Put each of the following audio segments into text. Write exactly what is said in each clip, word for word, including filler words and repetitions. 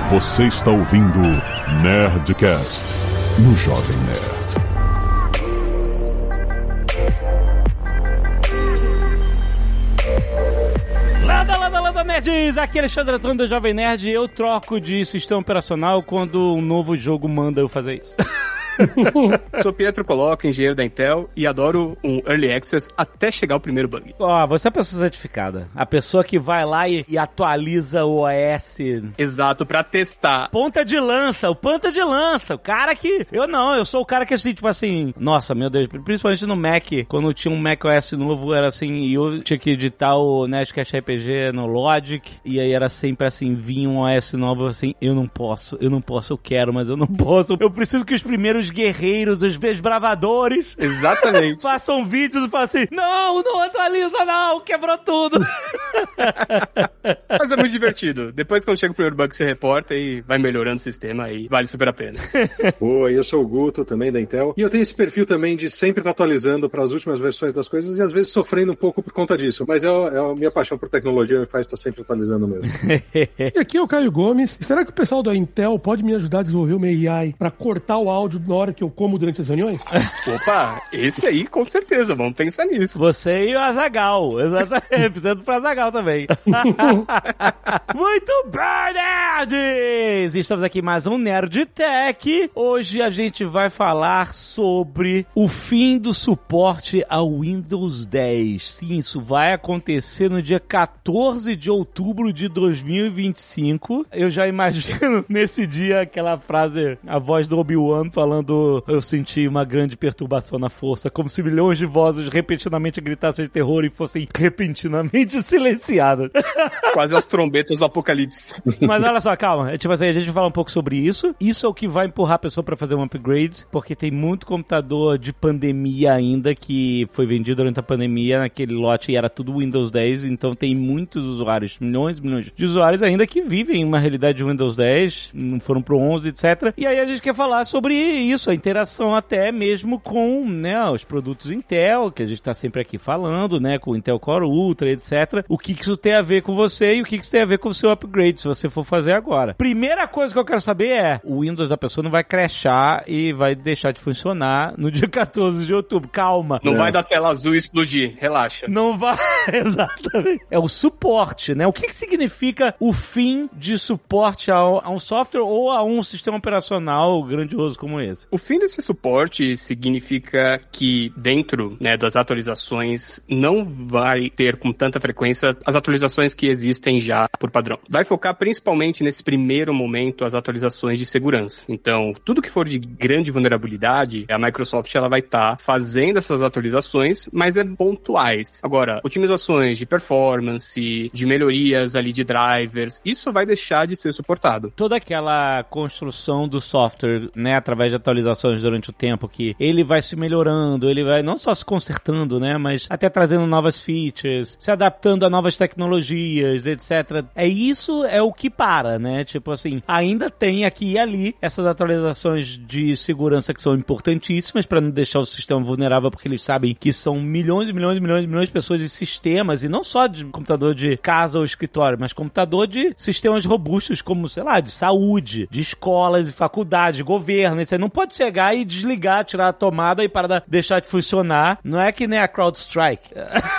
Você está ouvindo Nerdcast no Jovem Nerd. Landa, landa, landa, nerds! Aqui é Alexandre Antônio do Jovem Nerd. Eu troco de sistema operacional quando um novo jogo manda eu fazer isso. Sou Pietro Coloca, engenheiro da Intel, e adoro um Early Access até chegar o primeiro bug. Ó, você é a pessoa certificada. A pessoa que vai lá e, e atualiza o O S. Exato, pra testar. Ponta de lança, o ponta de lança. O cara que... Eu não, eu sou o cara que assim, tipo assim... Nossa, meu Deus, principalmente no Mac, quando tinha um Mac O S novo, era assim, e eu tinha que editar o Nerdcast R P G no Logic, e aí era sempre assim, vinha um O S novo, assim, eu não posso, eu não posso, eu quero, mas eu não posso. Eu preciso que os primeiros guerreiros, os desbravadores... Exatamente. façam vídeos e falam assim, não, não atualiza não, quebrou tudo. Mas é muito divertido. Depois, quando chega o primeiro bug, você reporta e vai melhorando o sistema e vale super a pena. Oi, eu sou o Guto, também da Intel. E eu tenho esse perfil também de sempre estar atualizando para as últimas versões das coisas e às vezes sofrendo um pouco por conta disso. Mas é, é a minha paixão por tecnologia me faz estar sempre atualizando mesmo. E aqui é o Caio Gomes. Será que o pessoal da Intel pode me ajudar a desenvolver uma A I para cortar o áudio na hora que eu como durante as reuniões? Opa, esse aí com certeza, vamos pensar nisso. Você e o Azaghal, exatamente, precisando pro Azaghal também. Muito bem, nerds! Estamos aqui em mais um Nerd Tech. Hoje a gente vai falar sobre o fim do suporte ao Windows dez. Sim, isso vai acontecer no dia quatorze de outubro de dois mil e vinte e cinco. Eu já imagino nesse dia aquela frase, a voz do Obi-Wan falando: eu senti uma grande perturbação na força, como se milhões de vozes repentinamente gritassem de terror e fossem repentinamente silenciadas. Quase as trombetas do apocalipse. Mas olha só, calma. Tipo assim, a gente vai falar um pouco sobre isso. Isso é o que vai empurrar a pessoa pra fazer um upgrade, porque tem muito computador de pandemia ainda que foi vendido durante a pandemia naquele lote e era tudo Windows dez, então tem muitos usuários, milhões e milhões de usuários ainda que vivem uma realidade de Windows dez, não foram pro onze, etcétera. E aí a gente quer falar sobre isso, a interação até mesmo com, né, os produtos Intel, que a gente tá sempre aqui falando, né, com o Intel Core Ultra, etcétera. O que que isso tem a ver com você e o que que isso tem a ver com o seu upgrade, se você for fazer agora. Primeira coisa que eu quero saber é, o Windows da pessoa não vai crashar e vai deixar de funcionar no dia quatorze de outubro. Calma. Não é. vai dar tela azul e explodir, relaxa. Não vai, exatamente. É o suporte, né? O que que significa o fim de suporte a, a um software ou a um sistema operacional grandioso como esse? O fim desse suporte significa que dentro, né, das atualizações não vai ter com tanta frequência as atualizações que existem já por padrão. Vai focar principalmente nesse primeiro momento as atualizações de segurança. Então, tudo que for de grande vulnerabilidade, a Microsoft ela vai estar tá fazendo essas atualizações, mas é pontuais. Agora, otimizações de performance, de melhorias ali de drivers, isso vai deixar de ser suportado. Toda aquela construção do software, né, através de atualizações durante o tempo, que ele vai se melhorando, ele vai não só se consertando, né, mas até trazendo novas features, se adaptando a novas tecnologias, etcétera. É isso, é o que para, né, tipo assim, ainda tem aqui e ali essas atualizações de segurança que são importantíssimas para não deixar o sistema vulnerável, porque eles sabem que são milhões e milhões e milhões e milhões de pessoas e sistemas, e não só de computador de casa ou escritório, mas computador de sistemas robustos, como, sei lá, de saúde, de escolas e faculdades, governo. Você não pode chegar e desligar, tirar a tomada e para deixar de funcionar. Não é que nem a CrowdStrike,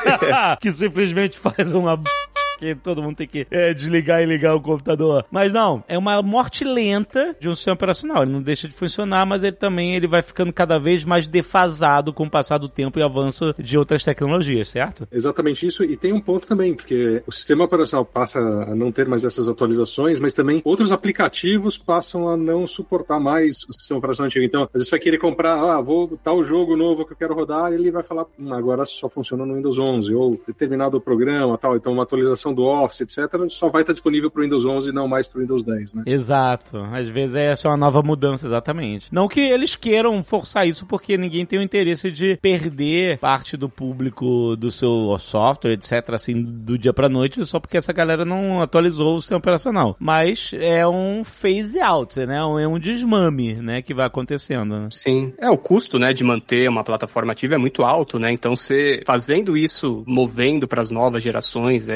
que simplesmente faz uma... que todo mundo tem que é, desligar e ligar o computador. Mas não, é uma morte lenta de um sistema operacional. Ele não deixa de funcionar, mas ele também ele vai ficando cada vez mais defasado com o passar do tempo e avanço de outras tecnologias, certo? Exatamente isso, e tem um ponto também, porque o sistema operacional passa a não ter mais essas atualizações, mas também outros aplicativos passam a não suportar mais o sistema operacional antigo. Então, às vezes você vai querer comprar, ah, vou botar o jogo novo que eu quero rodar, e ele vai falar, hum, agora só funciona no Windows onze, ou determinado programa, tal, então uma atualização do Office, etcétera, só vai estar disponível para o Windows onze e não mais para o Windows dez, né? Exato. Às vezes é só uma nova mudança, exatamente. Não que eles queiram forçar isso, porque ninguém tem o interesse de perder parte do público do seu software, etcétera, assim, do dia pra noite, só porque essa galera não atualizou o sistema operacional. Mas é um phase out, né? É um desmame, né, que vai acontecendo, né? Sim. É, o custo, né, de manter uma plataforma ativa é muito alto, né? Então, você fazendo isso, movendo para as novas gerações, é, e trazendo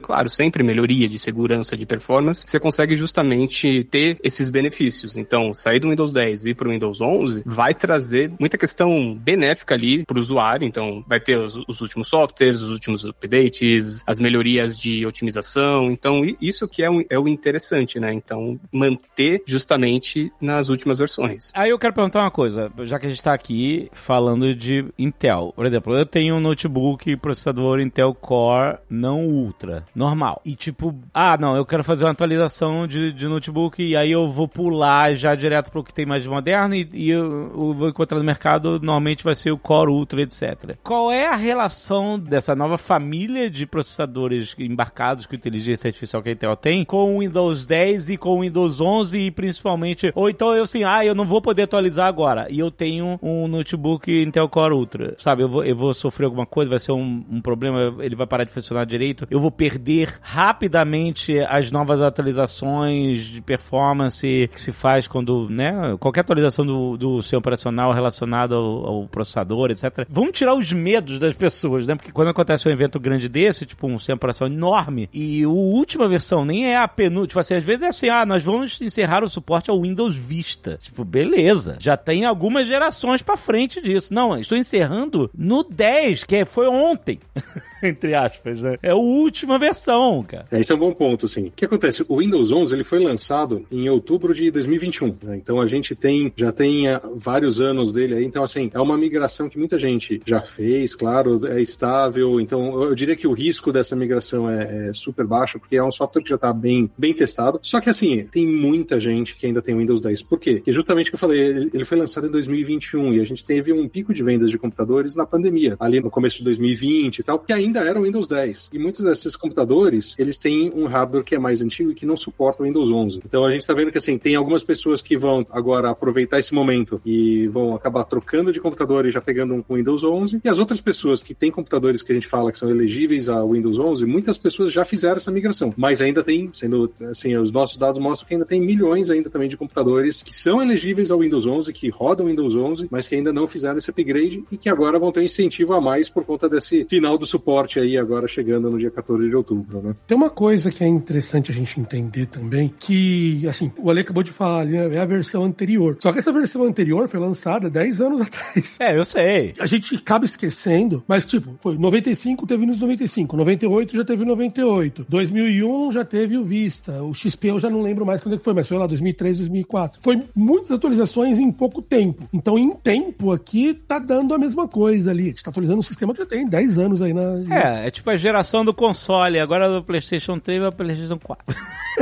claro, sempre melhoria de segurança, de performance, você consegue justamente ter esses benefícios. Então, sair do Windows dez e ir para o Windows onze vai trazer muita questão benéfica ali para o usuário. Então, vai ter os, os últimos softwares, os últimos updates, as melhorias de otimização. Então, isso que é o, é o interessante, né? Então, manter justamente nas últimas versões. Aí eu quero perguntar uma coisa, já que a gente está aqui falando de Intel. Por exemplo, eu tenho um notebook processador Intel Core não Ultra, normal. E tipo, ah, não, eu quero fazer uma atualização de, de notebook e aí eu vou pular já direto para o que tem mais de moderno e, e eu, eu vou encontrar no mercado, normalmente vai ser o Core Ultra, etcétera. Qual é a relação dessa nova família de processadores embarcados com inteligência artificial que a Intel tem com o Windows dez e com o Windows onze e principalmente, ou então eu assim, ah, eu não vou poder atualizar agora e eu tenho um notebook Intel Core Ultra, sabe, eu vou, eu vou sofrer alguma coisa, vai ser um, um problema, ele vai parar de funcionar direito, eu vou perder rapidamente as novas atualizações de performance que se faz quando, né, qualquer atualização do, do seu operacional relacionada ao, ao processador, etcétera. Vamos tirar os medos das pessoas, né, porque quando acontece um evento grande desse, tipo um sistema operacional enorme, e a última versão nem é a penúltima, tipo assim, às vezes é assim, ah, nós vamos encerrar o suporte ao Windows Vista. Tipo, beleza, já tem algumas gerações pra frente disso. Não, estou encerrando no dez, que foi ontem. Entre aspas, né? É a última versão, cara. É, isso é um bom ponto, sim. O que acontece? O Windows onze, ele foi lançado em outubro de dois mil e vinte e um, né? Então a gente tem, já tem uh, vários anos dele aí, então assim, é uma migração que muita gente já fez, claro, é estável, então eu diria que o risco dessa migração é, é super baixo, porque é um software que já está bem, bem testado, só que assim, tem muita gente que ainda tem o Windows dez. Por quê? Porque justamente o que eu falei, ele, ele foi lançado em dois mil e vinte e um e a gente teve um pico de vendas de computadores na pandemia, ali no começo de dois mil e vinte e tal, que ainda era o Windows dez. E muitos desses computadores, eles têm um hardware que é mais antigo e que não suporta o Windows onze. Então a gente tá vendo que assim, tem algumas pessoas que vão agora aproveitar esse momento e vão acabar trocando de computador e já pegando um com Windows onze. E as outras pessoas que têm computadores que a gente fala que são elegíveis ao Windows onze, muitas pessoas já fizeram essa migração. Mas ainda tem, sendo assim, os nossos dados mostram que ainda tem milhões ainda também de computadores que são elegíveis ao Windows onze, que rodam Windows onze, mas que ainda não fizeram esse upgrade e que agora vão ter um incentivo a mais por conta desse final do suporte aí agora chegando no dia quatorze de outubro, né? Tem uma coisa que é interessante a gente entender também, que, assim, o Ale acabou de falar, né, é a versão anterior. Só que essa versão anterior foi lançada dez anos atrás. É, eu sei. A gente acaba esquecendo, mas tipo, foi noventa e cinco teve Windows noventa e cinco, noventa e oito já teve noventa e oito, dois mil e um já teve o Vista, o X P eu já não lembro mais quando é que foi, mas foi lá dois mil e três, dois mil e quatro. Foi muitas atualizações em pouco tempo. Então, em tempo aqui, tá dando a mesma coisa ali. A gente tá atualizando um sistema que já tem dez anos aí na... É, é tipo a geração do console, agora do PlayStation três vai o PlayStation quatro.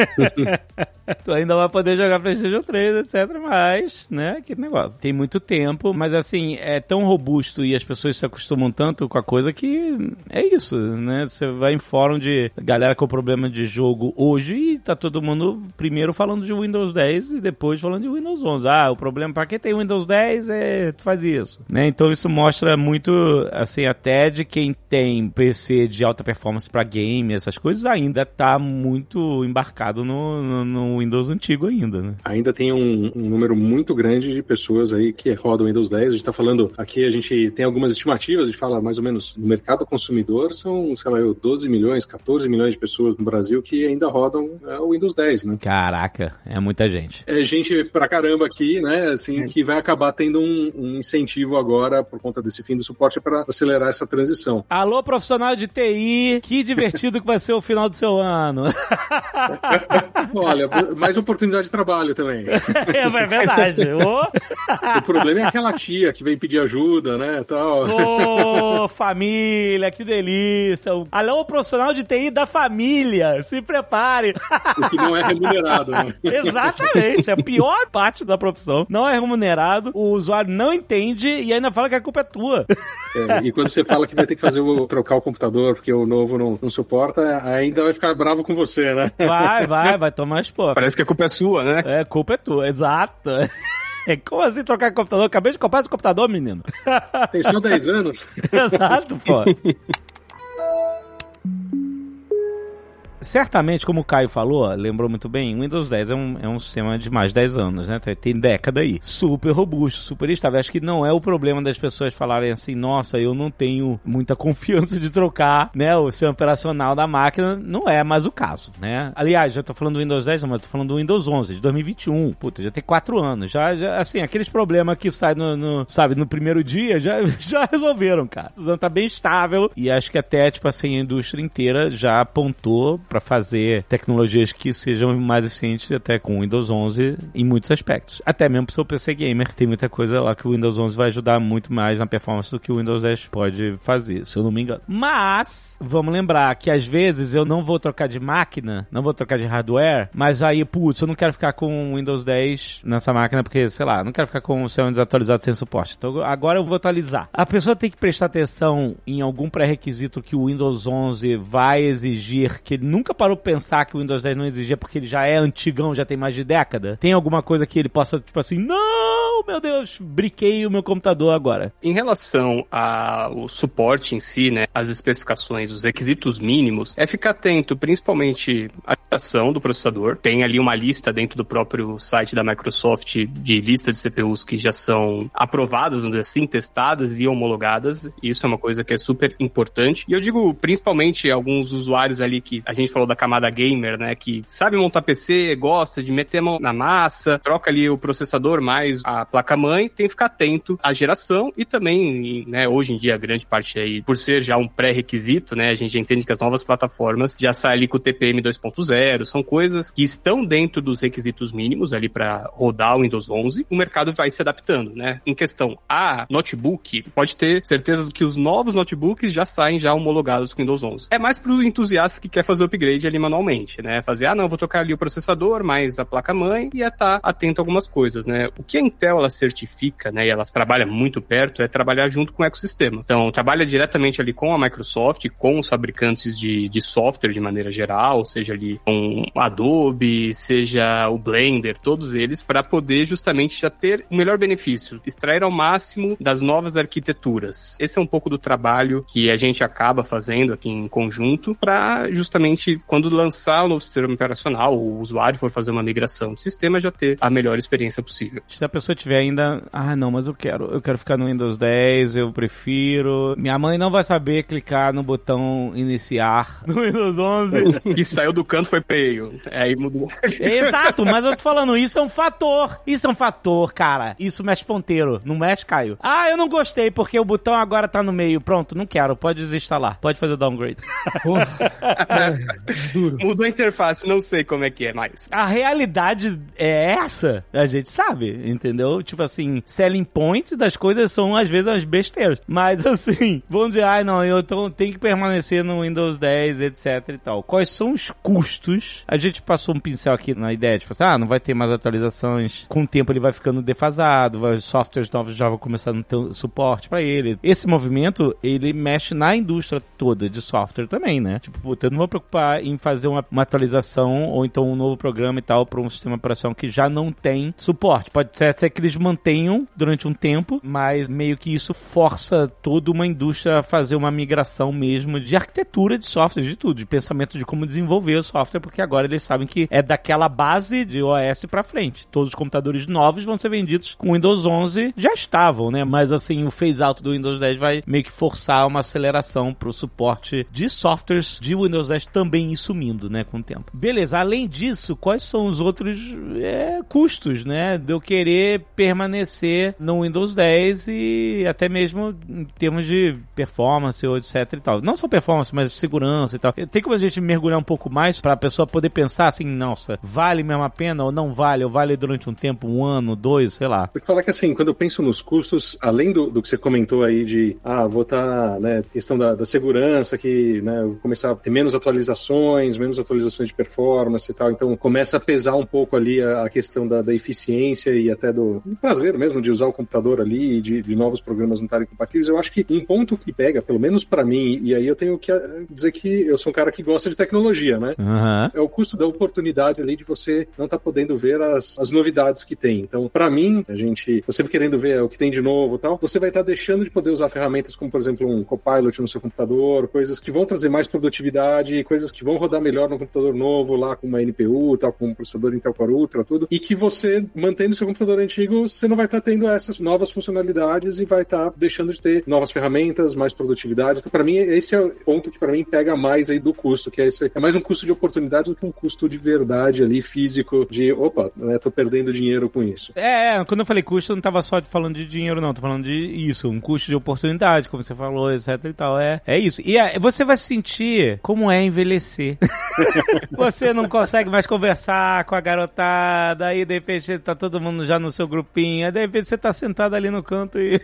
Tu ainda vai poder jogar PlayStation três, etcétera. Mas, né, aquele negócio. Tem muito tempo, mas assim, é tão robusto e as pessoas se acostumam tanto com a coisa que é isso, né? Você vai em fórum de galera com problema de jogo hoje e tá todo mundo primeiro falando de Windows dez e depois falando de Windows onze. Ah, o problema pra quem tem Windows dez é tu faz isso, né? Então isso mostra muito, assim, até de quem tem P C de alta performance pra game, essas coisas, ainda tá muito embarcado no, no, no Windows antigo ainda, né? Ainda tem um, um número muito grande de pessoas aí que rodam Windows dez. A gente tá falando aqui, a gente tem algumas estimativas, a gente fala mais ou menos no mercado consumidor, são, sei lá, doze milhões, catorze milhões de pessoas no Brasil que ainda rodam é, o Windows dez, né? Caraca, é muita gente. É gente pra caramba aqui, né? Assim, é. Que vai acabar tendo um, um incentivo agora por conta desse fim do suporte para acelerar essa transição. Alô, profissional de T I, que divertido que vai ser o final do seu ano. Olha, mais oportunidade de trabalho também. É, é verdade. Oh. O problema é aquela tia que vem pedir ajuda, né, tal. Ô, oh, família, que delícia. Alô, profissional de T I da família, se prepare. O que não é remunerado, né? Exatamente, é a pior parte da profissão. Não é remunerado, o usuário não entende e ainda fala que a culpa é tua. É, e quando você fala que vai ter que fazer o, trocar o computador porque o novo não, não suporta, ainda vai ficar bravo com você, né? Vai, vai, vai tomar expor. Parece que a culpa é sua, né? É, a culpa é tua, exato. É, como assim trocar computador? Acabei de comprar esse computador, menino. Tem só dez anos. Exato, pô. certamente, como o Caio falou, lembrou muito bem, o Windows dez é um, é um sistema de mais de dez anos, né? Tem década aí. Super robusto, super estável. Acho que não é o problema das pessoas falarem assim, nossa, eu não tenho muita confiança de trocar, né, o sistema operacional da máquina. Não é mais o caso, né? Aliás, já tô falando do Windows dez, mas eu tô falando do Windows onze, de dois mil e vinte e um. Puta, já tem quatro anos. Já, já assim, aqueles problemas que saem no, no, sabe, no primeiro dia, já, já resolveram, cara. O Suzano tá bem estável e acho que até, tipo assim, a indústria inteira já apontou pra fazer tecnologias que sejam mais eficientes até com o Windows onze em muitos aspectos. Até mesmo pro seu P C Gamer, tem muita coisa lá que o Windows onze vai ajudar muito mais na performance do que o Windows dez pode fazer, se eu não me engano. Mas, vamos lembrar que às vezes eu não vou trocar de máquina, não vou trocar de hardware, mas aí, putz, eu não quero ficar com o Windows dez nessa máquina porque, sei lá, não quero ficar com o sistema desatualizado sem suporte. Então agora eu vou atualizar. A pessoa tem que prestar atenção em algum pré-requisito que o Windows onze vai exigir, que ele nunca parou pra pensar que o Windows dez não exigia porque ele já é antigão, já tem mais de década. Tem alguma coisa que ele possa, tipo assim, não, meu Deus, briquei o meu computador agora. Em relação ao suporte em si, né, as especificações, os requisitos mínimos, é ficar atento, principalmente à geração do processador. Tem ali uma lista dentro do próprio site da Microsoft de lista de C P Us que já são aprovadas, vamos dizer assim, testadas e homologadas. Isso é uma coisa que é super importante. E eu digo, principalmente, alguns usuários ali que a gente falou da camada gamer, né, que sabe montar P C, gosta de meter a mão na massa, troca ali o processador mais a placa-mãe, tem que ficar atento à geração e também, né, hoje em dia a grande parte aí, por ser já um pré-requisito, né, a gente já entende que as novas plataformas já saem ali com o T P M dois ponto zero, são coisas que estão dentro dos requisitos mínimos ali para rodar o Windows onze, o mercado vai se adaptando, né. Em questão a notebook, pode ter certeza que os novos notebooks já saem já homologados com o Windows onze. É mais para os entusiastas que quer fazer o upgrade ali manualmente, né, fazer, ah não, vou trocar ali o processador, mais a placa-mãe e é estar atento a algumas coisas, né. O que a Intel, ela certifica, né, e ela trabalha muito perto, é trabalhar junto com o ecossistema. Então, trabalha diretamente ali com a Microsoft, com os fabricantes de, de software de maneira geral, seja ali com Adobe, seja o Blender, todos eles, para poder justamente já ter o melhor benefício, extrair ao máximo das novas arquiteturas. Esse é um pouco do trabalho que a gente acaba fazendo aqui em conjunto, para justamente quando lançar o novo sistema operacional, o usuário for fazer uma migração de sistema, já ter a melhor experiência possível. Se a pessoa tiver ainda, ah não, mas eu quero, eu quero ficar no Windows dez, eu prefiro, minha mãe não vai saber clicar no botão iniciar no Windows onze. Que saiu do canto foi feio, aí mudou. Exato, mas eu tô falando, isso é um fator, isso é um fator, cara, isso mexe ponteiro, não mexe, Caio? Ah, eu não gostei porque o botão agora tá no meio, pronto, não quero, pode desinstalar, pode fazer o downgrade. É, duro. Mudou a interface, não sei como é que é mais. A realidade é essa, a gente sabe, entendeu? Tipo assim, selling points das coisas são às vezes as besteiras, mas assim, vamos dizer, ai ah, não, eu tô, tenho que permanecer no Windows dez, etc e tal. Quais são os custos? A gente passou um pincel aqui na ideia, tipo assim, ah, não vai ter mais atualizações, com o tempo ele vai ficando defasado, os softwares novos já vão começar a não ter suporte pra ele. Esse movimento, ele mexe na indústria toda de software também, né? Tipo, puta, eu não vou preocupar em fazer uma, uma atualização ou então um novo programa e tal para um sistema de operação que já não tem suporte. Pode ser, ser que eles mantenham durante um tempo, mas meio que isso força toda uma indústria a fazer uma migração mesmo de arquitetura de software, de tudo, de pensamento de como desenvolver o software, porque agora eles sabem que é daquela base de O S pra frente. Todos os computadores novos vão ser vendidos com Windows onze, já estavam, né? Mas assim, o phase out do Windows dez vai meio que forçar uma aceleração pro suporte de softwares de Windows dez também ir sumindo, né, com o tempo. Beleza, além disso, quais são os outros é, custos, né, de eu querer permanecer no Windows dez e até mesmo em termos de performance ou etc e tal. Não só performance, mas segurança e tal. Tem como a gente mergulhar um pouco mais para a pessoa poder pensar assim, nossa, vale mesmo a pena ou não vale? Ou vale durante um tempo, um ano, dois, sei lá. Porque falar que assim, quando eu penso nos custos, além do, do que você comentou aí de, ah, vou estar, tá, né, questão da, da segurança, que, né, eu começar a ter menos atualizações, menos atualizações de performance e tal, então começa a pesar um pouco ali a, a questão da, da eficiência e até do, um prazer mesmo de usar o computador ali e de, de novos programas não estarem compatíveis. Eu acho que um ponto que pega, pelo menos pra mim, e aí eu tenho que dizer que eu sou um cara que gosta de tecnologia, né? Uhum. É o custo da oportunidade ali de você não estar tá podendo ver as, as novidades que tem. Então, pra mim, a gente, você querendo ver o que tem de novo e tal, você vai estar tá deixando de poder usar ferramentas como, por exemplo, um Copilot no seu computador, coisas que vão trazer mais produtividade, coisas que vão rodar melhor no computador novo, lá com uma N P U, tal, com um processador Intel Core Ultra, tudo, e que você, mantendo o seu computador antigo, você não vai estar tá tendo essas novas funcionalidades e vai estar tá deixando de ter novas ferramentas, mais produtividade. Então, pra mim, esse é o ponto que pra mim pega mais aí do custo, que é, esse, é mais um custo de oportunidade do que um custo de verdade ali, físico, de, opa, né, tô perdendo dinheiro com isso. É, é, quando eu falei custo, eu não tava só falando de dinheiro, não, tô falando de isso, um custo de oportunidade, como você falou, etc e tal, é, é isso. E é, você vai sentir como é envelhecer. Você não consegue mais conversar com a garotada, aí de repente tá todo mundo já no seu grupinho, aí de repente você tá sentado ali no canto e...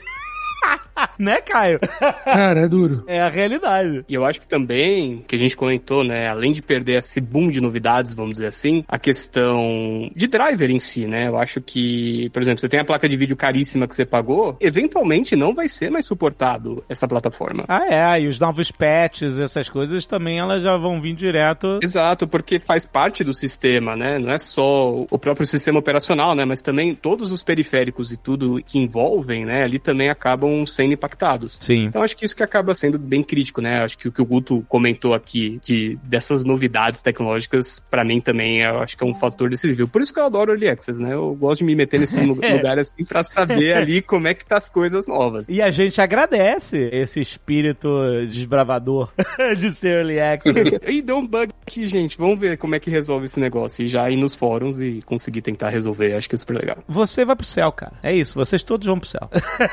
Né, Caio? Cara, é duro. É a realidade. E eu acho que também, que a gente comentou, né, além de perder esse boom de novidades, vamos dizer assim, a questão de driver em si, né? Eu acho que, por exemplo, você tem a placa de vídeo caríssima que você pagou, eventualmente não vai ser mais suportado essa plataforma. Ah, é. E os novos patches, essas coisas também, elas já vão vir direto. Exato, porque faz parte do sistema, né? Não é só o próprio sistema operacional, né? Mas também todos os periféricos e tudo que envolvem, né? Ali também acabam sendo impactados. Sim. Então acho que isso que acaba sendo bem crítico, né? Acho que o que o Guto comentou aqui, que dessas novidades tecnológicas, pra mim também, eu acho que é um fator decisivo. Por isso que eu adoro Early Access, né? Eu gosto de me meter nesse lugar assim pra saber ali como é que tá as coisas novas. E a gente agradece esse espírito desbravador de ser Early Access. E deu um bug aqui, gente. Vamos ver como é que resolve esse negócio. E já ir nos fóruns e conseguir tentar resolver. Acho que é super legal. Você vai pro céu, cara. É isso. Vocês todos vão pro céu.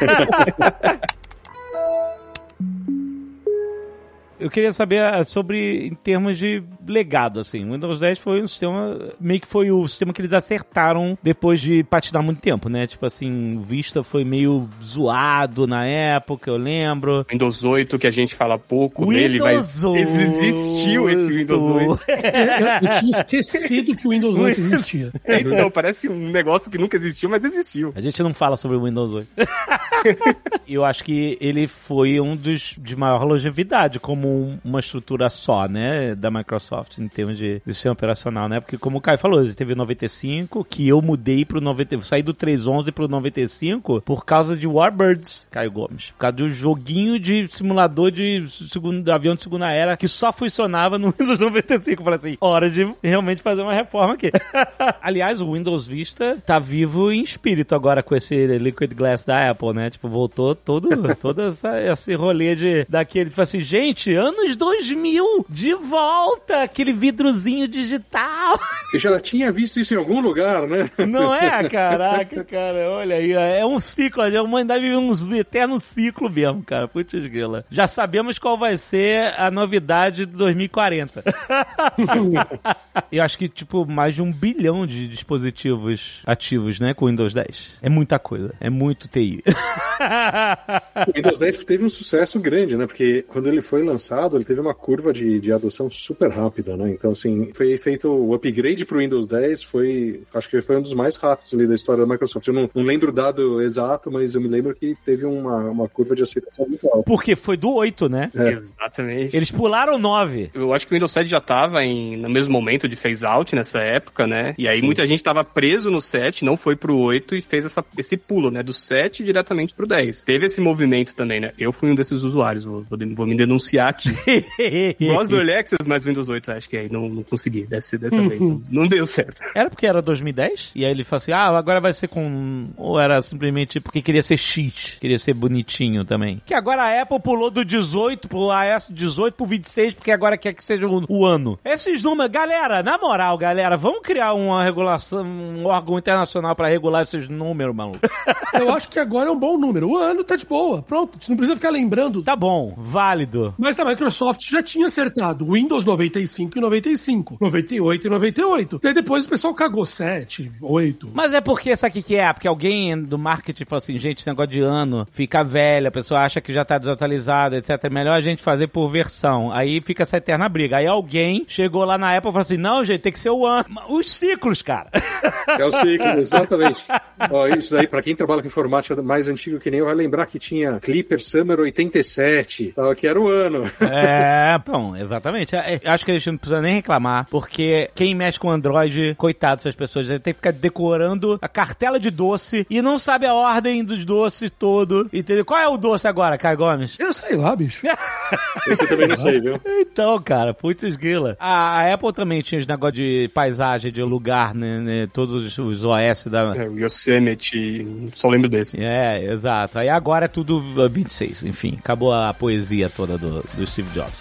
Eu queria saber sobre, em termos de legado, assim, o Windows dez foi um sistema, meio que foi o sistema que eles acertaram depois de patinar muito tempo, né? Tipo assim, o Vista foi meio zoado na época, eu lembro. Windows oito, que a gente fala pouco Windows dele, mas existiu esse Windows oito. Eu, eu tinha esquecido que o Windows oito existia. Então, parece um negócio que nunca existiu, mas existiu. A gente não fala sobre o Windows oito. Eu acho que ele foi um dos de maior longevidade, como uma estrutura só, né, da Microsoft em termos de, de sistema operacional, né, porque como o Caio falou, ele teve o noventa e cinco, que eu mudei pro noventa, saí do trezentos e onze pro noventa e cinco por causa de Warbirds, Caio Gomes, por causa do joguinho de simulador de, segundo, de avião de segunda era que só funcionava no Windows noventa e cinco. Eu falei assim, hora de realmente fazer uma reforma aqui. Aliás, o Windows Vista tá vivo em espírito agora com esse Liquid Glass da Apple, né, tipo, voltou todo, todo essa, esse rolê de, daquele, tipo assim, gente, anos dois mil, de volta, aquele vidrozinho digital. Eu já tinha visto isso em algum lugar, né? Não é? Caraca, cara, olha aí, é um ciclo, a humanidade vive um eterno ciclo mesmo, cara, putz grila. Já sabemos qual vai ser a novidade de dois mil e quarenta. Eu acho que, tipo, mais de um bilhão de dispositivos ativos, né, com o Windows dez. É muita coisa, é muito T I. O Windows dez teve um sucesso grande, né, porque quando ele foi lançado, ele teve uma curva de, de adoção super rápida, né? Então, assim, foi feito o upgrade pro Windows dez, foi, acho que foi um dos mais rápidos ali da história da Microsoft. Eu não, não lembro o dado exato, mas eu me lembro que teve uma, uma curva de aceitação muito alta. Porque foi do oito, né? É. Exatamente. Eles pularam nove. Eu acho que o Windows sete já tava em, no mesmo momento de phase-out nessa época, né? E aí Sim. muita gente tava preso no sete, não foi pro oito e fez essa, esse pulo, né? Do sete diretamente pro dez. Teve esse movimento também, né? Eu fui um desses usuários, vou, vou, vou me denunciar aqui. Gosto do Early Access, mas Windows oito acho que aí não, não consegui dessa, dessa vez. Não, não deu certo. Era porque era dois mil e dez? E aí ele falou assim, ah, agora vai ser com... Ou era simplesmente porque queria ser cheat, queria ser bonitinho também. Que agora a Apple pulou do dezoito pro iOS dezoito pro vinte e seis, porque agora quer que seja o, o ano. Esses números, galera, na moral, galera, vamos criar uma regulação, um órgão internacional pra regular esses números, maluco. Eu acho que agora é um bom número. O ano tá de boa. Pronto, você não precisa ficar lembrando. Tá bom, válido. Mas a Microsoft já tinha acertado Windows noventa e cinco e noventa e cinco, noventa e oito e noventa e oito. Daí depois o pessoal cagou sete, oito. Mas é porque, sabe o que é? Porque alguém do marketing falou assim, gente, esse negócio de ano fica velho, a pessoa acha que já tá desatualizada, etcétera. É melhor a gente fazer por versão. Aí fica essa eterna briga. Aí alguém chegou lá na Apple e falou assim, não, gente, tem que ser o ano. Os ciclos, cara. É o ciclo, exatamente. Ó, isso daí, pra quem trabalha com informática mais antigo que nem eu, vai lembrar que tinha Clipper Summer oitenta e sete, tal, que era o ano. É, bom, exatamente. É, acho que a gente não precisa nem reclamar, porque quem mexe com Android, coitado dessas pessoas, tem que ficar decorando a cartela de doce e não sabe a ordem dos doces todo. Entendeu? Qual é o doce agora, Caio Gomes? Eu sei lá, bicho. Esse eu também não sei, viu? Então, cara, putz grila. A, a Apple também tinha esse negócio de paisagem, de lugar, né, né, todos os O S da... É, o Yosemite, só lembro desse. É, exato. Aí agora é tudo vinte e seis, enfim, acabou a poesia toda do, do Steve Jobs.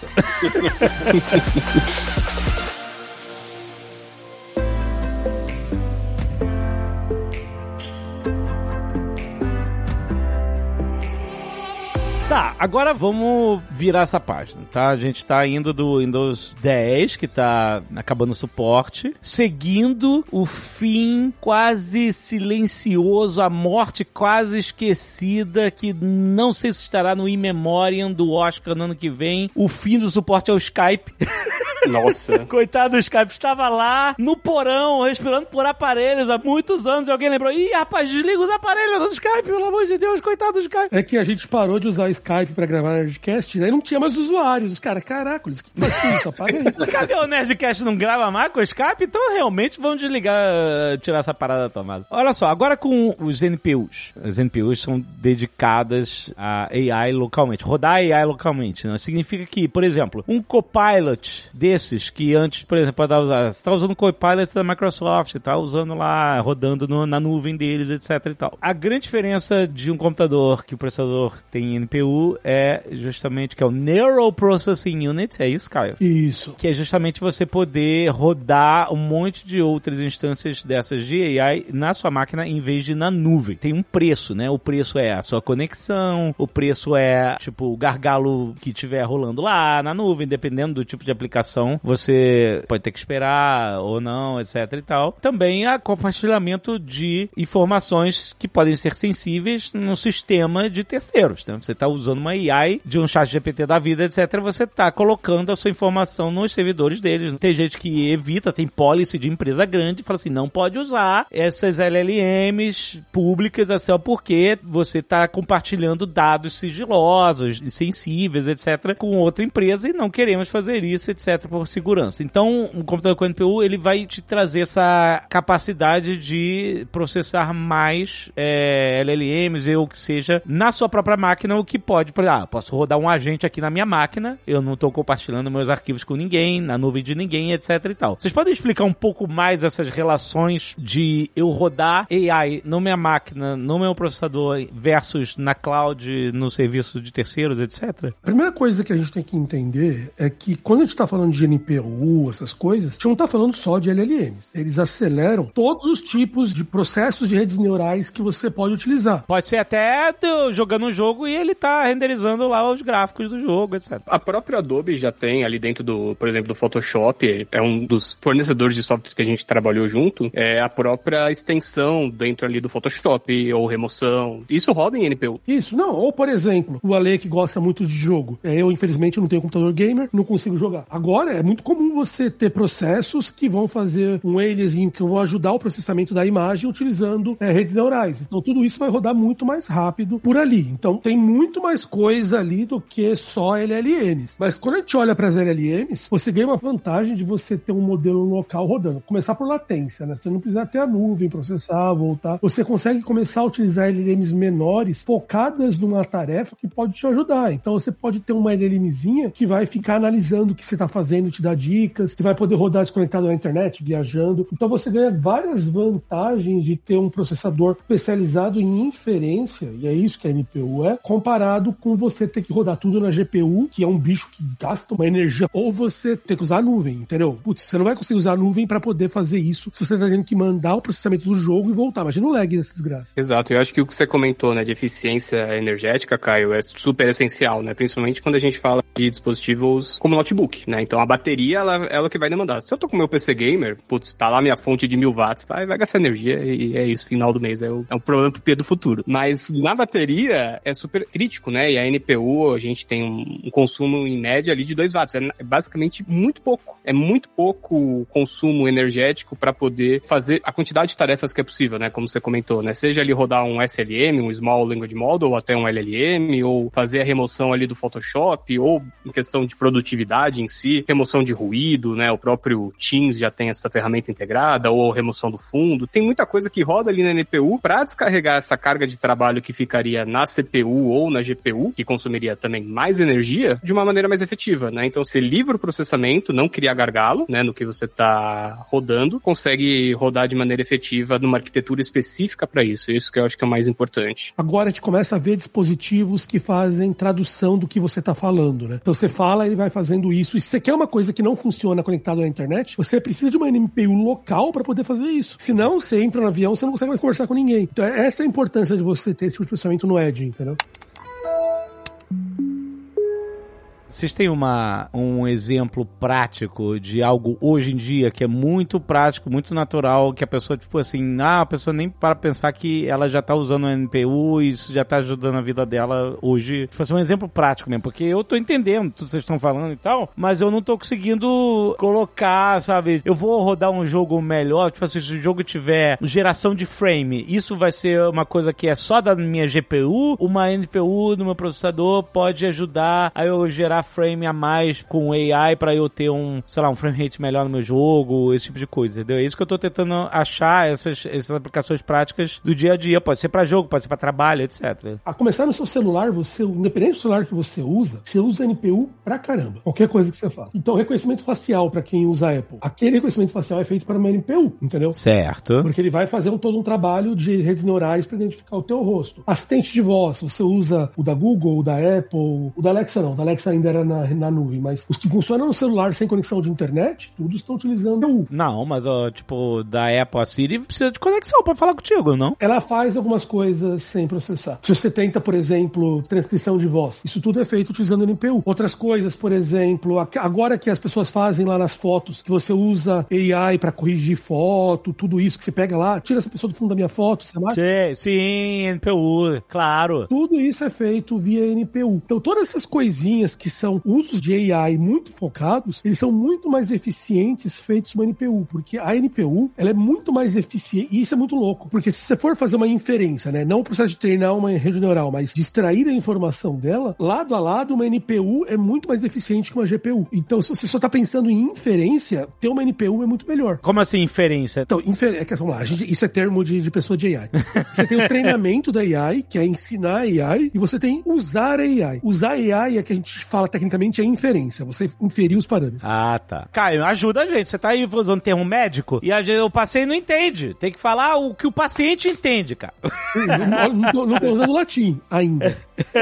Tá, agora vamos virar essa página, tá? A gente tá indo do Windows dez, que tá acabando o suporte, seguindo o fim quase silencioso, a morte quase esquecida, que não sei se estará no In Memoriam do Oscar no ano que vem, o fim do suporte ao Skype. Nossa. Coitado do Skype, estava lá no porão, respirando por aparelhos há muitos anos, e alguém lembrou, ih, rapaz, desliga os aparelhos do Skype, pelo amor de Deus, coitado do Skype. É que a gente parou de usar o Skype pra gravar Nerdcast, daí não tinha mais usuários. Os caras, caraca, o que faz com isso? Apaga aí. Cadê o Nerdcast? Não grava mais com o Skype? Então realmente vamos desligar, tirar essa parada da tomada. Olha só, agora com os N P Us. As N P Us são dedicadas a A I localmente, rodar A I localmente, né? Significa que, por exemplo, um Copilot desses que antes, por exemplo, pode usar, você tá usando o Copilot da Microsoft, tá usando lá, rodando no, na nuvem deles, etc e tal. A grande diferença de um computador que o processador tem N P U é justamente que é o Neural Processing Unit, é isso, Caio? Isso. Que é justamente você poder rodar um monte de outras instâncias dessas de A I na sua máquina em vez de na nuvem. Tem um preço, né? O preço é a sua conexão, o preço é, tipo, o gargalo que tiver rolando lá na nuvem, dependendo do tipo de aplicação, você pode ter que esperar ou não, etc e tal. Também há compartilhamento de informações que podem ser sensíveis no sistema de terceiros, né? Você está usando uma A I de um chat G P T da vida, etc, você está colocando a sua informação nos servidores deles. Tem gente que evita, tem policy de empresa grande e fala assim, não pode usar essas L L Ms públicas, assim, porque você está compartilhando dados sigilosos, sensíveis, etc, com outra empresa e não queremos fazer isso, etc, por segurança. Então, um computador com N P U, ele vai te trazer essa capacidade de processar mais é, L L Ms ou o que seja na sua própria máquina, o que pode, por exemplo, ah, posso rodar um agente aqui na minha máquina, eu não estou compartilhando meus arquivos com ninguém, na nuvem de ninguém, etc e tal. Vocês podem explicar um pouco mais essas relações de eu rodar A I na minha máquina, no meu processador versus na cloud, no serviço de terceiros, etcétera? A primeira coisa que a gente tem que entender é que quando a gente está falando de N P U, essas coisas, a gente não está falando só de L L Ms. Eles aceleram todos os tipos de processos de redes neurais que você pode utilizar. Pode ser até jogando um jogo e ele tá renderizando lá os gráficos do jogo, etcétera. A própria Adobe já tem ali dentro do, por exemplo, do Photoshop, é um dos fornecedores de software que a gente trabalhou junto, é a própria extensão dentro ali do Photoshop, ou remoção. Isso roda em N P U. Isso, não. Ou, por exemplo, o Ale que gosta muito de jogo. Eu, infelizmente, não tenho computador gamer, não consigo jogar. Agora, é muito comum você ter processos que vão fazer um aliasing, que vão ajudar o processamento da imagem utilizando é, redes neurais. Então, tudo isso vai rodar muito mais rápido por ali. Então, tem muito mais coisa ali do que só L L Ms. Mas quando a gente olha para as L L Ms, você ganha uma vantagem de você ter um modelo local rodando. Começar por latência, né? Você não precisa ter a nuvem, processar, voltar. Você consegue começar a utilizar L L Ms menores focadas numa tarefa que pode te ajudar. Então, você pode ter uma L L Mzinha que vai ficar analisando o que você está fazendo, te dar dicas, que vai poder rodar desconectado na internet, viajando. Então, você ganha várias vantagens de ter um processador especializado em inferência, e é isso que a N P U é, comparado com você ter que rodar tudo na G P U, que é um bicho que gasta uma energia, ou você ter que usar a nuvem, entendeu? Putz, você não vai conseguir usar a nuvem para poder fazer isso se você tá tendo que mandar o processamento do jogo e voltar. Imagina o lag dessa desgraça. Exato, eu acho que o que você comentou, né, de eficiência energética, Caio, é super essencial, né? Principalmente quando a gente fala de dispositivos como notebook, né? Então a bateria, ela, ela que vai demandar. Se eu tô com o meu P C Gamer, putz, tá lá minha fonte de mil watts, vai, vai gastar energia e é isso, final do mês. É, o, é um problema pro P do futuro. Mas na bateria é super crítico, né? E a N P U, a gente tem um, um consumo em média ali de dois watts. É, é basicamente muito pouco. É muito pouco consumo energético para poder fazer a quantidade de tarefas que é possível, né? Como você comentou, né? Seja ali rodar um S L M, um Small Language Model, ou até um L L M, ou fazer a remoção ali do Photoshop, ou em questão de produtividade em si, remoção de ruído, né? O próprio Teams já tem essa ferramenta integrada, ou remoção do fundo. Tem muita coisa que roda ali na N P U para descarregar essa carga de trabalho que ficaria na C P U ou na G P U, que consumiria também mais energia, de uma maneira mais efetiva, né? Então, você livra o processamento, não criar gargalo, né? No que você está rodando, consegue rodar de maneira efetiva numa arquitetura específica para isso. Isso que eu acho que é o mais importante. Agora a gente começa a ver dispositivos que fazem tradução do que você está falando, né? Então você fala, ele vai fazendo isso. E se você quer uma coisa que não funciona conectado à internet, você precisa de uma N P U local para poder fazer isso. Senão, você entra no avião, você não consegue mais conversar com ninguém. Então essa é a importância de você ter esse tipo de processamento no Edge, entendeu? Vocês têm uma, um exemplo prático de algo hoje em dia que é muito prático, muito natural, que a pessoa, tipo assim, ah, a pessoa nem para pensar que ela já tá usando o N P U e isso já tá ajudando a vida dela hoje. Tipo assim, um exemplo prático mesmo, porque eu tô entendendo o que vocês estão falando e tal, mas eu não tô conseguindo colocar, sabe? Eu vou rodar um jogo melhor, tipo assim, se o jogo tiver geração de frame, isso vai ser uma coisa que é só da minha G P U, uma N P U no meu processador pode ajudar a eu gerar frame a mais com A I pra eu ter um, sei lá, um frame rate melhor no meu jogo, esse tipo de coisa, entendeu? É isso que eu tô tentando achar, essas, essas aplicações práticas do dia a dia. Pode ser pra jogo, pode ser pra trabalho, etcétera. A começar no seu celular, você, independente do celular que você usa, você usa N P U pra caramba. Qualquer coisa que você faça. Então, reconhecimento facial pra quem usa Apple. Aquele reconhecimento facial é feito para uma N P U, entendeu? Certo. Porque ele vai fazer um, todo um trabalho de redes neurais pra identificar o teu rosto. Assistente de voz, você usa o da Google, o da Apple, o da Alexa não, o da Alexa ainda era na na nuvem, mas os que funcionam no celular sem conexão de internet, todos estão utilizando o... Não, mas, ó, tipo, da Apple, a Siri precisa de conexão pra falar contigo, não? Ela faz algumas coisas sem processar. Se você tenta, por exemplo, transcrição de voz, isso tudo é feito utilizando N P U. Outras coisas, por exemplo, agora que as pessoas fazem lá nas fotos, que você usa A I pra corrigir foto, tudo isso que você pega lá, tira essa pessoa do fundo da minha foto, você marca? Sim, sim, N P U, claro. Tudo isso é feito via N P U. Então, todas essas coisinhas que são usos de A I muito focados, eles são muito mais eficientes feitos com N P U, porque a N P U, ela é muito mais eficiente, e isso é muito louco, porque se você for fazer uma inferência, né, não o processo de treinar uma rede neural, mas de extrair a informação dela, lado a lado, uma N P U é muito mais eficiente que uma G P U. Então, se você só tá pensando em inferência, ter uma N P U é muito melhor. Como assim inferência? Então, infer... é que, vamos lá, a gente, isso é termo de, de pessoa de A I. Você tem o treinamento da A I, que é ensinar a I, e você tem usar a A I. Usar a I é que a gente fala tecnicamente é inferência, você inferir os parâmetros. Ah, tá. Caio, ajuda a gente. Você tá aí usando termo médico e a gente, o paciente não entende. Tem que falar o que o paciente entende, cara. Não, não, tô, não tô usando latim ainda.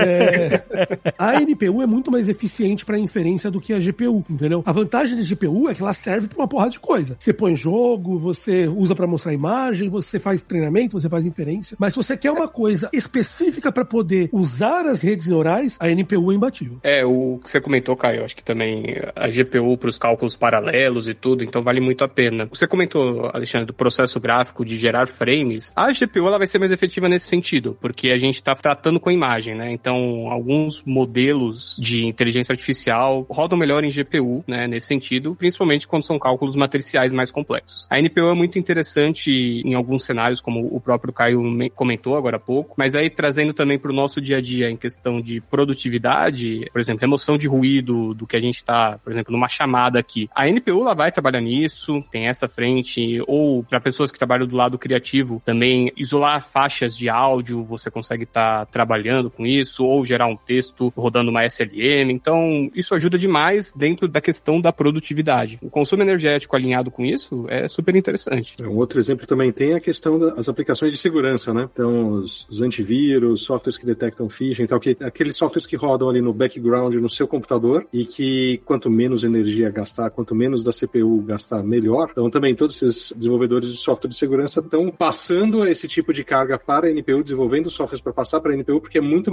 É, a N P U é muito mais eficiente para inferência do que a G P U, entendeu? A vantagem da G P U é que ela serve para uma porrada de coisa. Você põe jogo, você usa para mostrar imagem, você faz treinamento, você faz inferência. Mas se você quer uma coisa específica para poder usar as redes neurais, a N P U é imbatível. É, o que você comentou, Caio, acho que também a G P U para os cálculos paralelos e tudo, então vale muito a pena. Você comentou, Alexandre, do processo gráfico de gerar frames. A G P U ela vai ser mais efetiva nesse sentido, porque a gente está tratando com a imagem, né? Então, alguns modelos de inteligência artificial rodam melhor em G P U, né? Nesse sentido, principalmente quando são cálculos matriciais mais complexos. A N P U é muito interessante em alguns cenários, como o próprio Caio comentou agora há pouco, mas aí trazendo também para o nosso dia a dia em questão de produtividade, por exemplo, remoção de ruído do que a gente está, por exemplo, numa chamada aqui. A N P U ela vai trabalhar nisso, tem essa frente, ou para pessoas que trabalham do lado criativo, também isolar faixas de áudio, você consegue estar tá trabalhando com isso, ou gerar um texto rodando uma S L M. Então, isso ajuda demais dentro da questão da produtividade. O consumo energético alinhado com isso é super interessante. Um outro exemplo também tem a questão das aplicações de segurança, né? Então, os, os antivírus, softwares que detectam phishing, tal, que, aqueles softwares que rodam ali no background no seu computador e que quanto menos energia gastar, quanto menos da C P U gastar, melhor. Então, também todos esses desenvolvedores de software de segurança estão passando esse tipo de carga para a N P U, desenvolvendo softwares para passar para a N P U, porque é muito mais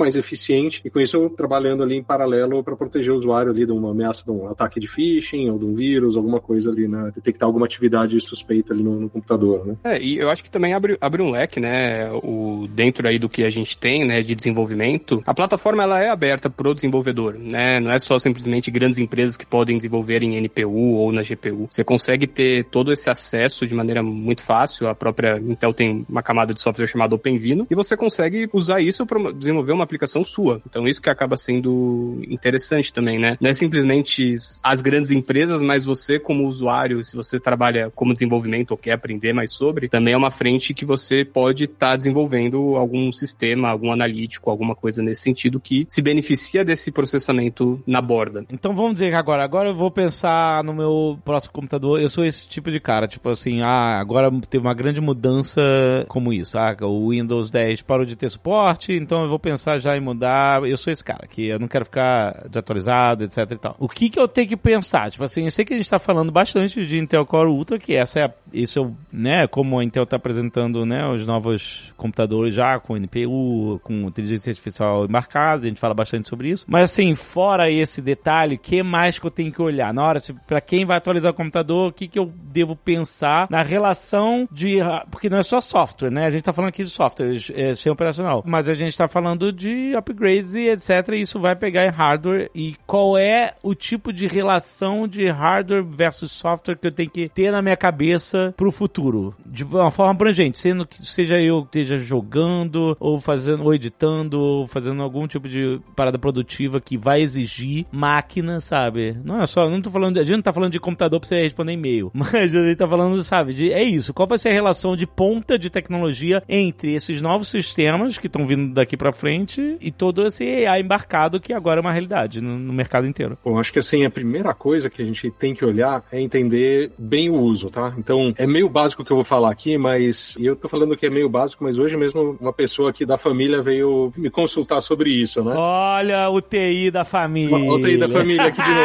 mais eficiente, e com isso eu trabalhando ali em paralelo para proteger o usuário ali de uma ameaça de um ataque de phishing ou de um vírus, alguma coisa ali, né? Detectar alguma atividade suspeita ali no, no computador, né? É, e eu acho que também abre, abre um leque, né? O, dentro aí do que a gente tem, né, de desenvolvimento, a plataforma ela é aberta pro desenvolvedor, né? Não é só simplesmente grandes empresas que podem desenvolver em N P U ou na G P U. Você consegue ter todo esse acesso de maneira muito fácil. A própria Intel tem uma camada de software chamada OpenVINO e você consegue usar isso para desenvolver uma aplicação sua. Então isso que acaba sendo interessante também, né? Não é simplesmente as grandes empresas, mas você como usuário, se você trabalha como desenvolvimento ou quer aprender mais sobre, também é uma frente que você pode estar tá desenvolvendo algum sistema, algum analítico, alguma coisa nesse sentido que se beneficia desse processamento na borda. Então vamos dizer que agora, agora eu vou pensar no meu próximo computador, eu sou esse tipo de cara, tipo assim, ah, agora teve uma grande mudança como isso, ah, o Windows dez parou de ter suporte, então eu vou pensar já em mudar, eu sou esse cara, que eu não quero ficar desatualizado, etc e tal. O que que eu tenho que pensar? Tipo assim, eu sei que a gente tá falando bastante de Intel Core Ultra, que essa é a, esse é o, né, como a Intel tá apresentando, né, os novos computadores já com N P U, com inteligência artificial embarcada, a gente fala bastante sobre isso, mas assim, fora esse detalhe, o que mais que eu tenho que olhar? Na hora, para quem vai atualizar o computador, o que que eu devo pensar na relação de, porque não é só software, né, a gente tá falando aqui de software, é, sem operacional, mas a gente tá falando de upgrades e etc, e isso vai pegar em hardware, e qual é o tipo de relação de hardware versus software que eu tenho que ter na minha cabeça pro futuro, de uma forma abrangente, sendo que seja eu que esteja jogando, ou fazendo, ou editando, ou fazendo algum tipo de parada produtiva que vai exigir máquina, sabe? Não é só, não tô falando, de, a gente não tá falando de computador pra você responder e-mail, mas a gente tá falando, sabe, de, é isso, qual vai ser a relação de ponta de tecnologia entre esses novos sistemas que estão vindo daqui pra frente e todo esse A I embarcado que agora é uma realidade no, no mercado inteiro. Bom, acho que assim, a primeira coisa que a gente tem que olhar é entender bem o uso, tá? Então, é meio básico o que eu vou falar aqui, mas, e eu tô falando que é meio básico, mas hoje mesmo uma pessoa aqui da família veio me consultar sobre isso, né? Olha o T I da família. O, o T I da família aqui de novo,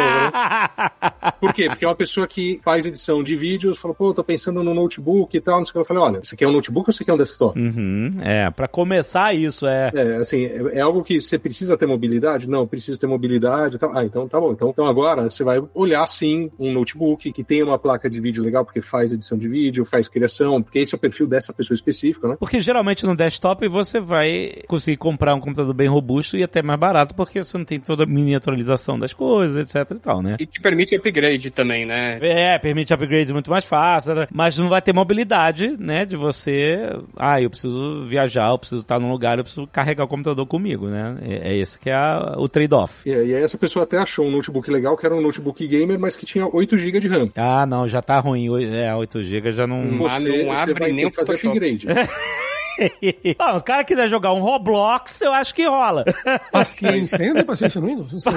né? Por quê? Porque é uma pessoa que faz edição de vídeos, falou, pô, tô pensando no notebook e tal, não sei o que. Eu falei, olha, isso aqui é um notebook ou isso aqui é um desktop? Uhum, é, pra começar isso, é... É, assim, é, é algo que você precisa ter mobilidade? Não, precisa ter mobilidade e tal. Ah, então tá bom. Então, então agora você vai olhar, sim, um notebook que tenha uma placa de vídeo legal, porque faz edição de vídeo, faz criação, porque esse é o perfil dessa pessoa específica, né? Porque geralmente no desktop você vai conseguir comprar um computador bem robusto e até mais barato, porque você não tem toda a miniaturização das coisas, etc e tal, né? E que permite upgrade também, né? É, permite upgrades muito mais fácil, né? Mas não vai ter mobilidade, né, de você, ah, eu preciso viajar, eu preciso estar num lugar, eu preciso carregar o computador comigo, né? É, é esse que é a, o trade-off. E, e aí essa pessoa até achou um notebook legal, que era um notebook gamer, mas que tinha oito gigas de RAM. Ah, não, já tá ruim, é, oito gigas já não... Você, não abre você vai nem o fazer upgrade. Ah, o cara quiser jogar um Roblox, eu acho que rola. Paciência, ainda tem paciência no Windows? Não sei.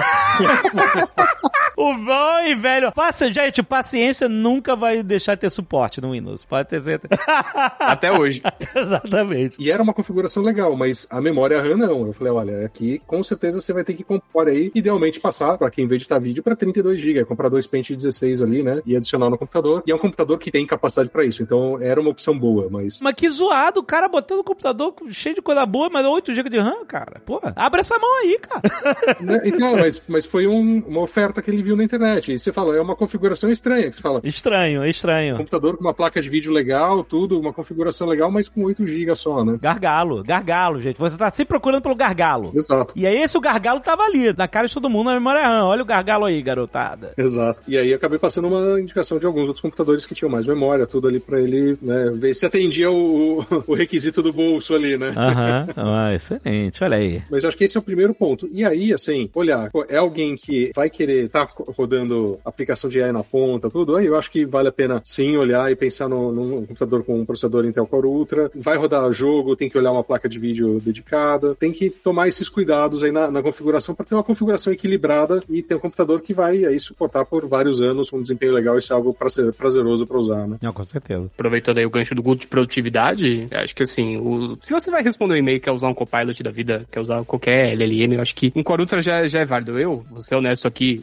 O bom e velho... Passa, gente, paciência nunca vai deixar de ter suporte no Windows. Pode ter certeza. Até hoje. Exatamente. E era uma configuração legal, mas a memória RAM não. Eu falei, olha, aqui com certeza você vai ter que compor aí, idealmente passar, pra quem vê editar vídeo, pra trinta e dois gigas. Comprar dois pentes dezesseis ali, né? E adicionar no computador. E é um computador que tem capacidade pra isso. Então era uma opção boa, mas... Mas que zoado, o cara botou no computador cheio de coisa boa, mas oito gigas de RAM, cara. Porra, abre essa mão aí, cara. Então, mas, mas foi um, uma oferta que ele viu na internet. E você fala, é uma configuração estranha, que você fala... Estranho, estranho. Computador com uma placa de vídeo legal, tudo, uma configuração legal, mas com oito gigas só, né? Gargalo, gargalo, gente. Você tá sempre procurando pelo gargalo. Exato. E aí esse o gargalo tava ali, na cara de todo mundo, na memória RAM. Olha o gargalo aí, garotada. Exato. E aí acabei passando uma indicação de alguns outros computadores que tinham mais memória, tudo ali pra ele, né, ver se atendia o, o requisito do bolso ali, né? Aham, uhum. Ah, excelente, olha aí. Mas eu acho que esse é o primeiro ponto. E aí, assim, olhar, é alguém que vai querer estar tá rodando aplicação de A I na ponta, tudo, aí eu acho que vale a pena sim olhar e pensar no, num computador com um processador Intel Core Ultra. Vai rodar jogo, tem que olhar uma placa de vídeo dedicada, tem que tomar esses cuidados aí na, na configuração para ter uma configuração equilibrada e ter um computador que vai aí suportar por vários anos com um desempenho legal. Isso é algo prazeroso para usar, né? Não, com certeza. Aproveitando aí o gancho do Google de produtividade, acho que assim, o... se você vai responder um e-mail, quer usar um Copilot da vida, quer usar qualquer L L M, eu acho que um Core Ultra já, já é válido. Eu, vou ser honesto aqui, uso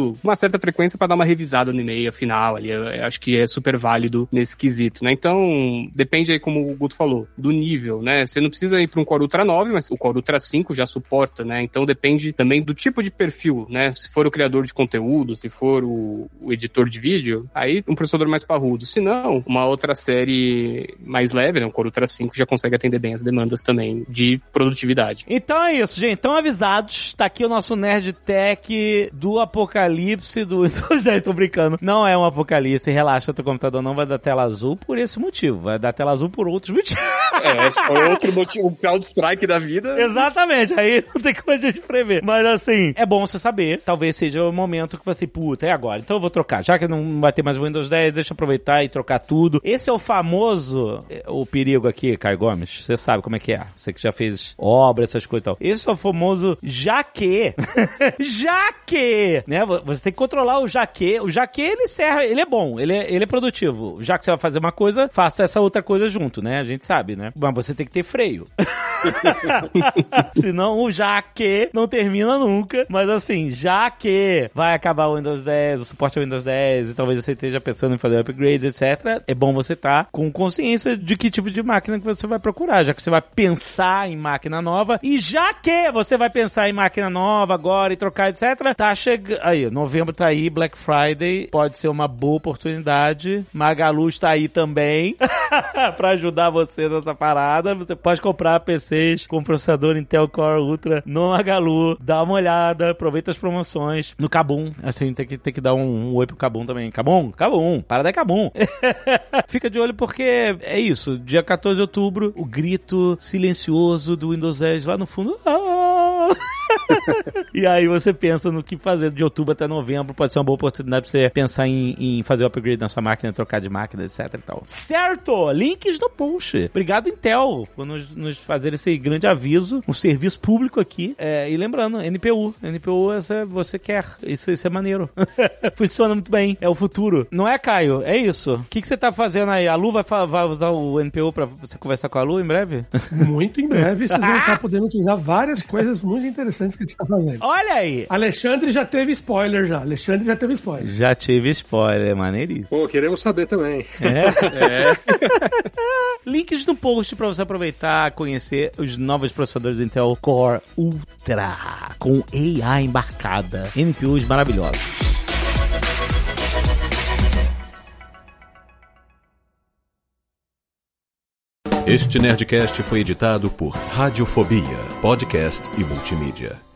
recebendo uma certa frequência para dar uma revisada no e-mail final ali. Eu, eu acho que é super válido nesse quesito, né? Então, depende aí, como o Guto falou, do nível, né? Você não precisa ir para um Core Ultra nove, mas o Core Ultra cinco já suporta, né? Então depende também do tipo de perfil, né? Se for o criador de conteúdo, se for o, o editor de vídeo, aí um processador mais parrudo. Se não, uma outra série mais leve, né? O Core Ultra cinco já consegue atender bem as demandas também de produtividade. Então é isso, gente. Então avisados, tá aqui o nosso Nerd Tech do apocalipse do Windows dez. Tô brincando. Não é um apocalipse, relaxa, teu computador não vai dar tela azul por esse motivo. Vai dar tela azul por outros motivos. É, se for outro motivo, o CrowdStrike da vida. Exatamente, aí não tem como a gente prever. Mas assim, é bom você saber. Talvez seja o momento que você, puta, é agora. Então eu vou trocar. Já que não vai ter mais o Windows dez, deixa eu aproveitar e trocar tudo. Esse é o famoso, o perigo aqui, Caio Gomes. Você sabe como é que é. Você que já fez obra, essas coisas e tal. Esse é o famoso já que. já que. Né? Você tem que controlar o já que. O já que, ele serve, ele é bom, ele é, ele é produtivo. Já que você vai fazer uma coisa, faça essa outra coisa junto, né? A gente sabe, né? Mas você tem que ter freio. Senão o já que não termina nunca. Mas assim, já que vai acabar o Windows dez, o suporte ao Windows dez, e talvez você esteja pensando em fazer upgrades, etcétera, é bom você estar tá com consciência de que tipo de máquina que você vai procurar, já que você vai pensar em máquina nova, e já que você vai pensar em máquina nova agora e trocar, etcétera, tá chegando... Aí, novembro tá aí, Black Friday, pode ser uma boa oportunidade. Magalu está aí também pra ajudar você nessa parada. Você pode comprar P Cs com processador Intel Core Ultra no Magalu, dá uma olhada, aproveita as promoções. No Kabum, assim, tem que, tem que dar um, um oi pro Kabum também. Kabum, Kabum, parada é Kabum. Fica de olho porque é isso, dia quatorze de outubro, o grito silencioso do Windows dez lá no fundo. Ah! E aí você pensa no que fazer de outubro até novembro, pode ser uma boa oportunidade pra você pensar em, em fazer o upgrade na sua máquina, trocar de máquina, etc e tal. Certo! Links no post. Obrigado, Intel, por nos, nos fazer esse grande aviso, um serviço público aqui. É, e lembrando, N P U. N P U essa você quer. Isso, isso é maneiro. Funciona muito bem. É o futuro. Não é, Caio? É isso. O que, que você tá fazendo aí? A Lu vai, vai usar o N P U pra você conversar com a Lu em breve? Muito em breve. Vocês vão estar podendo utilizar várias coisas muito interessantes que a gente tá fazendo. Olha aí! Alexandre já teve spoiler já. Alexandre já teve spoiler. Já tive spoiler, maneiríssimo. Pô, queremos saber também. É? É. Links no post pra você aproveitar, conhecer os novos processadores Intel Core Ultra com A I embarcada. N P Us maravilhosos. Este Nerdcast foi editado por Radiofobia, podcast e multimídia.